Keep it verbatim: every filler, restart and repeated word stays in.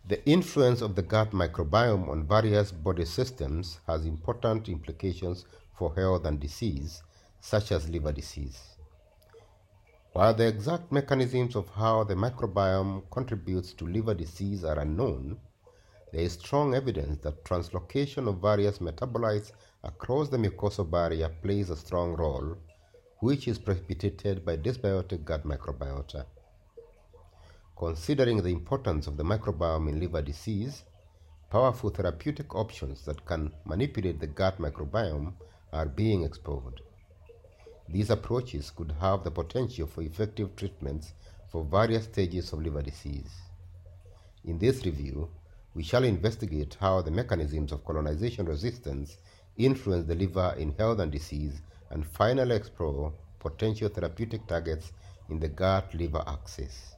The influence of the gut microbiome on various body systems has important implications for health and disease, such as liver disease. While the exact mechanisms of how the microbiome contributes to liver disease are unknown, there is strong evidence that translocation of various metabolites across the mucosal barrier plays a strong role, which is precipitated by dysbiotic gut microbiota. Considering the importance of the microbiome in liver disease, powerful therapeutic options that can manipulate the gut microbiome are being explored. These approaches could have the potential for effective treatments for various stages of liver disease. In this review, we shall investigate how the mechanisms of colonization resistance influence the liver in health and disease, and finally explore potential therapeutic targets in the gut-liver axis.